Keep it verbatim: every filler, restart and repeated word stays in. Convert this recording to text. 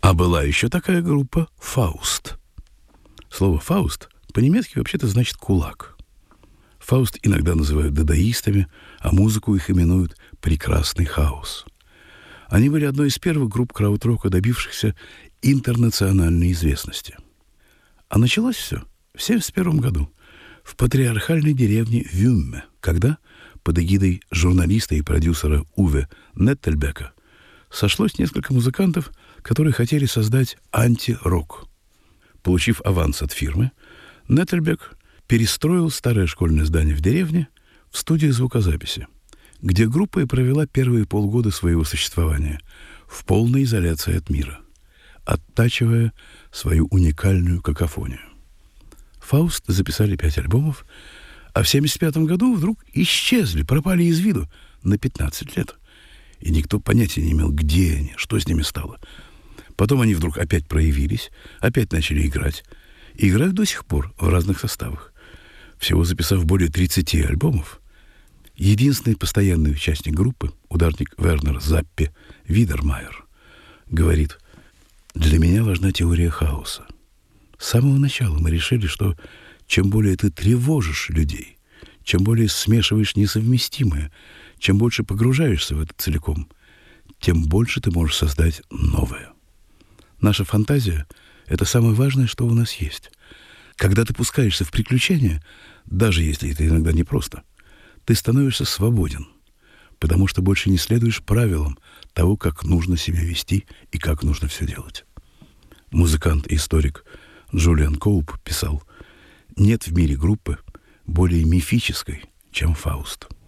А была еще такая группа «Фауст». Слово «фауст» по-немецки вообще-то значит «кулак». «Фауст» иногда называют дадаистами, а музыку их именуют «прекрасный хаос». Они были одной из первых групп краудрока, добившихся интернациональной известности. А началось все в семьдесят первом году в патриархальной деревне Вюмме, когда под эгидой журналиста и продюсера Уве Неттельбека сошлось несколько музыкантов, которые хотели создать анти-рок. Получив аванс от фирмы, Неттельбек перестроил старое школьное здание в деревне в студию звукозаписи, где группа и провела первые полгода своего существования в полной изоляции от мира, оттачивая свою уникальную какофонию. «Фауст» записали пять альбомов, а в семьдесят пятом году вдруг исчезли, пропали из виду на пятнадцать лет. И никто понятия не имел, где они, что с ними стало. Потом они вдруг опять проявились, опять начали играть. И играют до сих пор в разных составах. Всего записав более тридцати альбомов, единственный постоянный участник группы, ударник Вернер Заппе Видермайер, говорит: «Для меня важна теория хаоса. С самого начала мы решили, что чем более ты тревожишь людей, чем более смешиваешь несовместимое, чем больше погружаешься в это целиком, тем больше ты можешь создать новое. Наша фантазия — это самое важное, что у нас есть. Когда ты пускаешься в приключения, даже если это иногда непросто, ты становишься свободен, потому что больше не следуешь правилам того, как нужно себя вести и как нужно все делать». Музыкант и историк Джулиан Коуп писал: «Нет в мире группы более мифической, чем «Фауст».